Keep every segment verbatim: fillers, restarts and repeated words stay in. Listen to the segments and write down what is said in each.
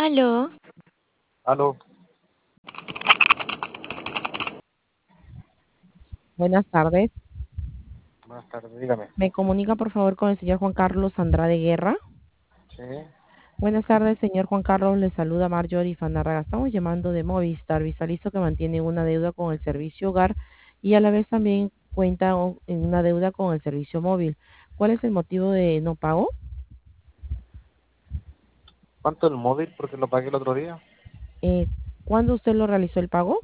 Aló. Aló. Buenas tardes. Buenas tardes, dígame. ¿Me comunica, por favor, con el señor Juan Carlos Andrade Guerra? Sí. Buenas tardes, señor Juan Carlos. Le saluda Marjorie Fanarraga. Estamos llamando de Movistar. Visualizo que mantiene una deuda con el servicio hogar y a la vez también cuenta o- en una deuda con el servicio móvil. ¿Cuál es el motivo de no pago? ¿Cuánto el móvil? Porque lo pagué el otro día. Eh, ¿Cuándo usted lo realizó el pago?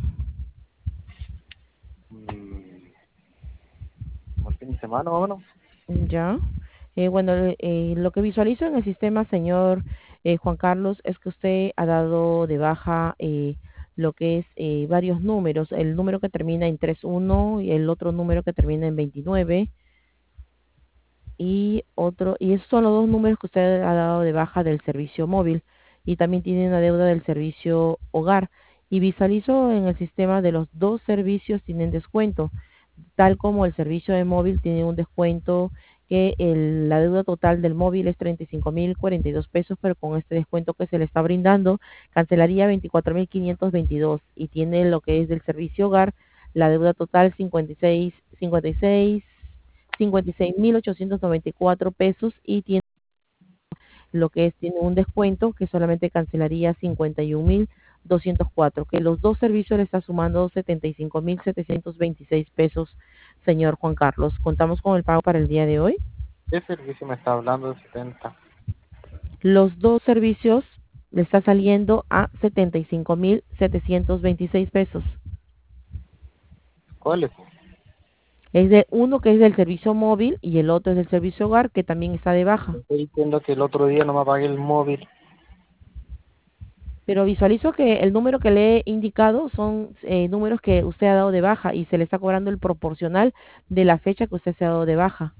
Mm, como el fin de semana, más o menos. Ya. Eh, bueno, eh, eh, lo que visualizo en el sistema, señor eh, Juan Carlos, es que usted ha dado de baja eh, lo que es eh, varios números. El número que termina en tres uno y el otro número que termina en veintinueve y otro, y esos son los dos números que usted ha dado de baja del servicio móvil y también tiene una deuda del servicio hogar. Y visualizo en el sistema de los dos servicios tienen descuento, tal como el servicio de móvil tiene un descuento que el- la deuda total del móvil es treinta y cinco mil cuarenta y dos pesos, pero con este descuento que se le está brindando cancelaría veinticuatro mil quinientos veintidós y tiene lo que es del servicio hogar, la deuda total cincuenta y seis, cincuenta y seis cincuenta y seis mil ochocientos noventa y cuatro pesos y tiene lo que es, tiene un descuento que solamente cancelaría cincuenta y un mil doscientos cuatro, que los dos servicios le está sumando setenta y cinco mil setecientos veintiséis pesos, señor Juan Carlos. Contamos con el pago para el día de hoy. ¿Qué servicio me está hablando de setenta? Los dos servicios le está saliendo a setenta y cinco mil setecientos veintiséis pesos. ¿Cuál es? Es de uno que es del servicio móvil y el otro es del servicio hogar que también está de baja. Estoy diciendo que el otro día no me pagué el móvil. Pero visualizo que el número que le he indicado son eh, números que usted ha dado de baja y se le está cobrando el proporcional de la fecha que usted se ha dado de baja.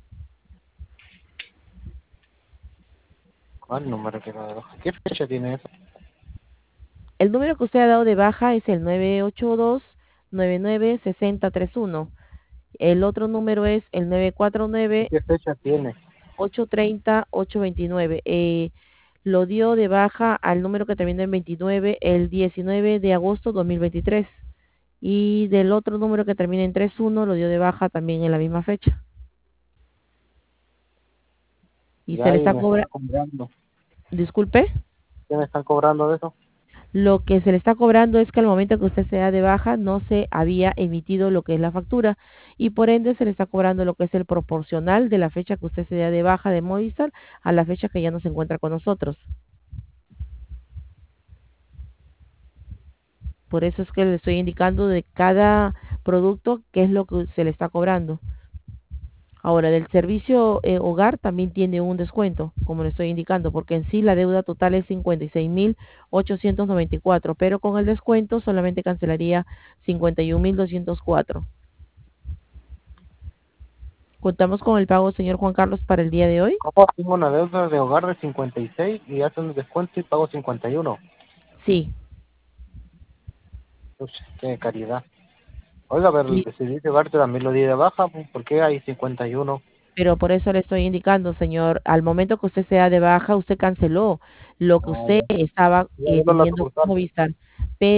¿Cuál número que me da? ¿Qué fecha tiene eso? El número que usted ha dado de baja es el nueve ocho dos nueve nueve seis cero tres uno. El otro número es el nueve cuatro ¿Y nueve qué fecha tiene? ocho tres cero ocho dos nueve. Eh, lo dio de baja al número que termina en veintinueve el diecinueve de agosto dos mil veintitrés. Y del otro número que termina en tres uno lo dio de baja también en la misma fecha. Y Y se le ahí está me están cobrando, cobrando. disculpe, ¿Qué me están cobrando de eso? lo que se le está cobrando es que al momento que usted se da de baja no se había emitido lo que es la factura y por ende se le está cobrando lo que es el proporcional de la fecha que usted se da de baja de Movistar a la fecha que ya no se encuentra con nosotros. Por eso es que le estoy indicando de cada producto qué es lo que se le está cobrando. Ahora, del servicio eh, hogar también tiene un descuento, como le estoy indicando, porque en sí la deuda total es cincuenta y seis mil ochocientos noventa y cuatro, pero con el descuento solamente cancelaría cincuenta y un mil doscientos cuatro. Contamos con el pago, señor Juan Carlos, para el día de hoy. ¿Cómo tengo una deuda de hogar de cincuenta y seis y hacen un descuento y pago cincuenta y uno? Sí, Uy, qué caridad. Oiga, pero el y- de servicio hogar también lo di de baja, pues, ¿por qué hay cincuenta y uno? pero por eso le estoy indicando, señor, al momento que usted se da de baja, usted canceló lo que Ah, usted ya. estaba Ya, eh, yo no la teniendo puedo con usar. Movistar.